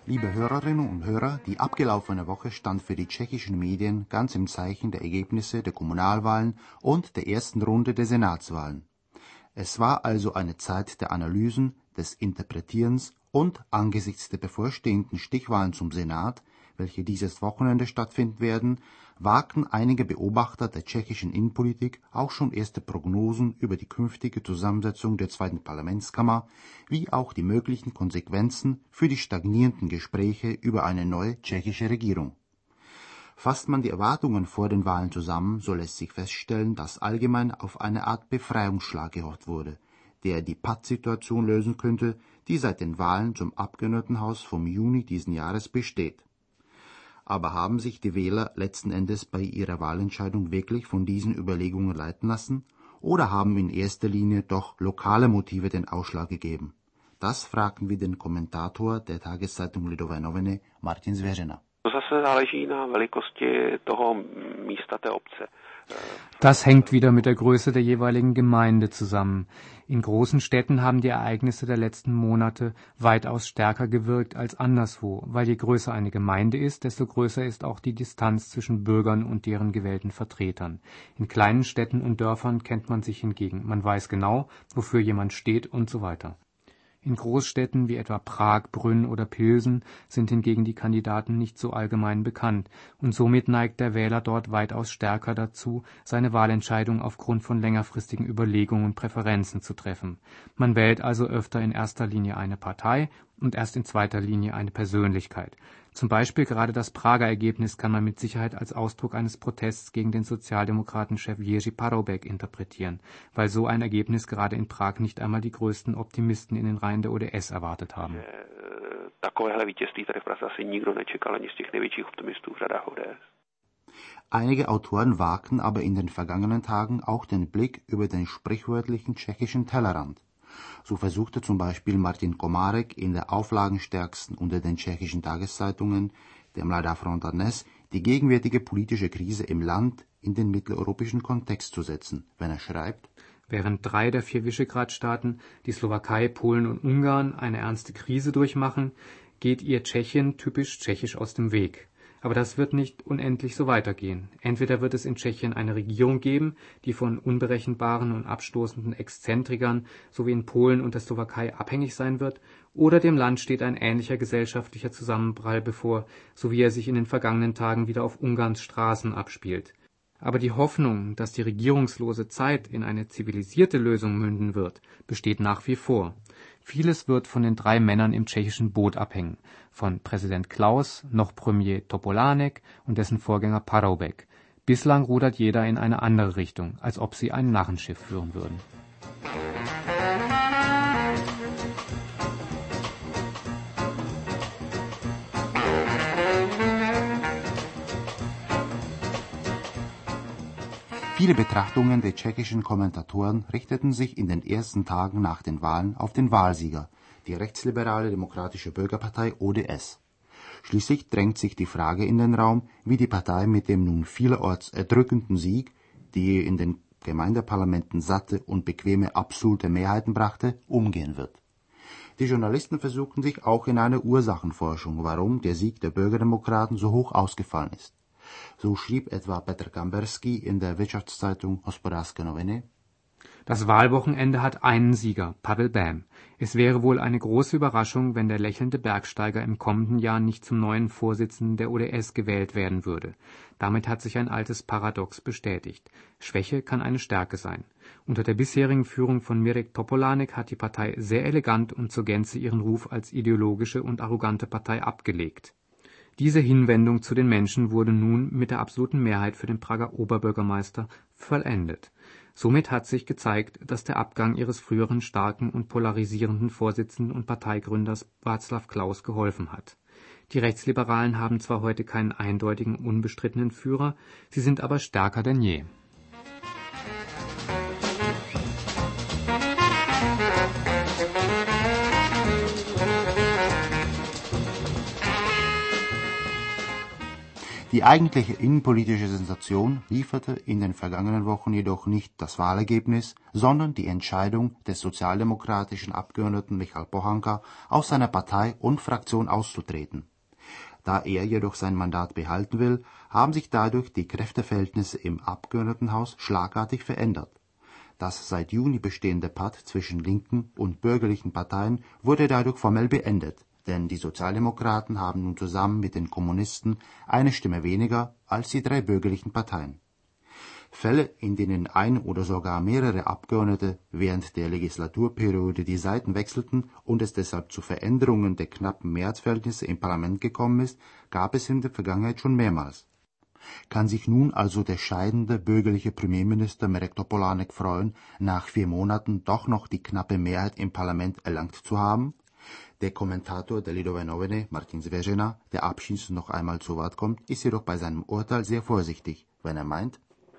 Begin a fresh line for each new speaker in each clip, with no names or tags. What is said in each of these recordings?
Liebe Hörerinnen und Hörer, die abgelaufene Woche stand für die tschechischen Medien ganz im Zeichen der Ergebnisse der Kommunalwahlen und der ersten Runde der Senatswahlen. Es war also eine Zeit der Analysen, des Interpretierens und angesichts der bevorstehenden Stichwahlen zum Senat, welche dieses Wochenende stattfinden werden, wagten einige Beobachter der tschechischen Innenpolitik auch schon erste Prognosen über die künftige Zusammensetzung der zweiten Parlamentskammer, wie auch die möglichen Konsequenzen für die stagnierenden Gespräche über eine neue tschechische Regierung. Fasst man die Erwartungen vor den Wahlen zusammen, so lässt sich feststellen, dass allgemein auf eine Art Befreiungsschlag gehofft wurde, der die Pattsituation lösen könnte, die seit den Wahlen zum Abgeordnetenhaus vom Juni diesen Jahres besteht. Aber haben sich die Wähler letzten Endes bei ihrer Wahlentscheidung wirklich von diesen Überlegungen leiten lassen oder haben in erster Linie doch lokale Motive den Ausschlag gegeben? Das fragten wir den Kommentator der Tageszeitung Lidové noviny Martin Zvěřina.
Das hängt wieder mit der Größe der jeweiligen Gemeinde zusammen. In großen Städten haben die Ereignisse der letzten Monate weitaus stärker gewirkt als anderswo, weil je größer eine Gemeinde ist, desto größer ist auch die Distanz zwischen Bürgern und deren gewählten Vertretern. In kleinen Städten und Dörfern kennt man sich hingegen. Man weiß genau, wofür jemand steht und so weiter. In Großstädten wie etwa Prag, Brünn oder Pilsen sind hingegen die Kandidaten nicht so allgemein bekannt und somit neigt der Wähler dort weitaus stärker dazu, seine Wahlentscheidung aufgrund von längerfristigen Überlegungen und Präferenzen zu treffen. Man wählt also öfter in erster Linie eine Partei und erst in zweiter Linie eine Persönlichkeit. Zum Beispiel gerade das Prager Ergebnis kann man mit Sicherheit als Ausdruck eines Protests gegen den Sozialdemokratenchef Jerzy Paroubek interpretieren, weil so ein Ergebnis gerade in Prag nicht einmal die größten Optimisten in den Reihen der ODS erwartet haben.
Einige Autoren wagten aber in den vergangenen Tagen auch den Blick über den sprichwörtlichen tschechischen Tellerrand. So versuchte zum Beispiel Martin Komárek in der auflagenstärksten unter den tschechischen Tageszeitungen, der Mladá fronta dnes, die gegenwärtige politische Krise im Land in den mitteleuropäischen Kontext zu setzen, wenn er schreibt:
Während 3 der 4 Visegrad-Staaten, die Slowakei, Polen und Ungarn, eine ernste Krise durchmachen, geht ihr Tschechien typisch tschechisch aus dem Weg. Aber das wird nicht unendlich so weitergehen. Entweder wird es in Tschechien eine Regierung geben, die von unberechenbaren und abstoßenden Exzentrikern sowie in Polen und der Slowakei abhängig sein wird, oder dem Land steht ein ähnlicher gesellschaftlicher Zusammenprall bevor, so wie er sich in den vergangenen Tagen wieder auf Ungarns Straßen abspielt. Aber die Hoffnung, dass die regierungslose Zeit in eine zivilisierte Lösung münden wird, besteht nach wie vor. Vieles wird von den 3 Männern im tschechischen Boot abhängen, von Präsident Klaus, noch Premier Topolánek und dessen Vorgänger Paroubek. Bislang rudert jeder in eine andere Richtung, als ob sie ein Narrenschiff führen würden.
Viele Betrachtungen der tschechischen Kommentatoren richteten sich in den ersten Tagen nach den Wahlen auf den Wahlsieger, die rechtsliberale Demokratische Bürgerpartei ODS. Schließlich drängt sich die Frage in den Raum, wie die Partei mit dem nun vielerorts erdrückenden Sieg, die in den Gemeindeparlamenten satte und bequeme absolute Mehrheiten brachte, umgehen wird. Die Journalisten versuchten sich auch in eine Ursachenforschung, warum der Sieg der Bürgerdemokraten so hoch ausgefallen ist. So schrieb etwa Petr Kamberský in der Wirtschaftszeitung Hospodářské noviny:
Das Wahlwochenende hat einen Sieger, Pavel Bém. Es wäre wohl eine große Überraschung, wenn der lächelnde Bergsteiger im kommenden Jahr nicht zum neuen Vorsitzenden der ODS gewählt werden würde. Damit hat sich ein altes Paradox bestätigt. Schwäche kann eine Stärke sein. Unter der bisherigen Führung von Mirek Topolánek hat die Partei sehr elegant und zur Gänze ihren Ruf als ideologische und arrogante Partei abgelegt. Diese Hinwendung zu den Menschen wurde nun mit der absoluten Mehrheit für den Prager Oberbürgermeister vollendet. Somit hat sich gezeigt, dass der Abgang ihres früheren starken und polarisierenden Vorsitzenden und Parteigründers Václav Klaus geholfen hat. Die Rechtsliberalen haben zwar heute keinen eindeutigen, unbestrittenen Führer, sie sind aber stärker denn je.
Die eigentliche innenpolitische Sensation lieferte in den vergangenen Wochen jedoch nicht das Wahlergebnis, sondern die Entscheidung des sozialdemokratischen Abgeordneten Michal Pohanka, aus seiner Partei und Fraktion auszutreten. Da er jedoch sein Mandat behalten will, haben sich dadurch die Kräfteverhältnisse im Abgeordnetenhaus schlagartig verändert. Das seit Juni bestehende Patt zwischen linken und bürgerlichen Parteien wurde dadurch formell beendet, denn die Sozialdemokraten haben nun zusammen mit den Kommunisten eine Stimme weniger als die drei bürgerlichen Parteien. Fälle, in denen ein oder sogar mehrere Abgeordnete während der Legislaturperiode die Seiten wechselten und es deshalb zu Veränderungen der knappen Mehrheitsverhältnisse im Parlament gekommen ist, gab es in der Vergangenheit schon mehrmals. Kann sich nun also der scheidende bürgerliche Premierminister Mirek Topolánek freuen, nach 4 Monaten doch noch die knappe Mehrheit im Parlament erlangt zu haben? Der Kommentator der Lidové noviny, Martin Zvěřina, der abschließend noch einmal zu Wort kommt, ist jedoch bei seinem Urteil sehr vorsichtig, wenn er meint: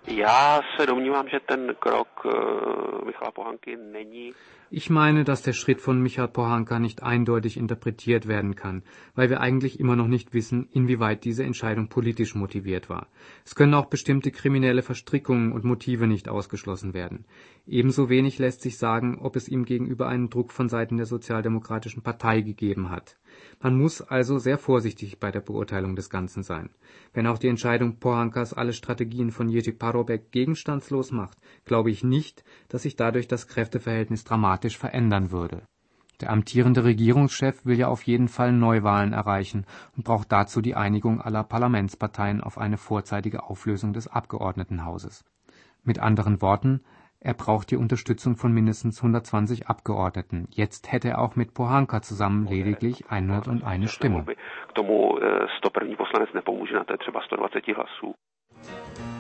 Ich meine, dass der Schritt von Michal Pohanka nicht eindeutig interpretiert werden kann, weil wir eigentlich immer noch nicht wissen, inwieweit diese Entscheidung politisch motiviert war. Es können auch bestimmte kriminelle Verstrickungen und Motive nicht ausgeschlossen werden. Ebenso wenig lässt sich sagen, ob es ihm gegenüber einen Druck von Seiten der Sozialdemokratischen Partei gegeben hat. Man muss also sehr vorsichtig bei der Beurteilung des Ganzen sein. Wenn auch die Entscheidung Pohankas alle Strategien von Jerzy Paroubek gegenstandslos macht, glaube ich nicht, dass sich dadurch das Kräfteverhältnis dramatisch verändern würde. Der amtierende Regierungschef will ja auf jeden Fall Neuwahlen erreichen und braucht dazu die Einigung aller Parlamentsparteien auf eine vorzeitige Auflösung des Abgeordnetenhauses. Mit anderen Worten, er braucht die Unterstützung von mindestens 120 Abgeordneten. Jetzt hätte er auch mit Pohanka zusammen lediglich 101 Stimmen.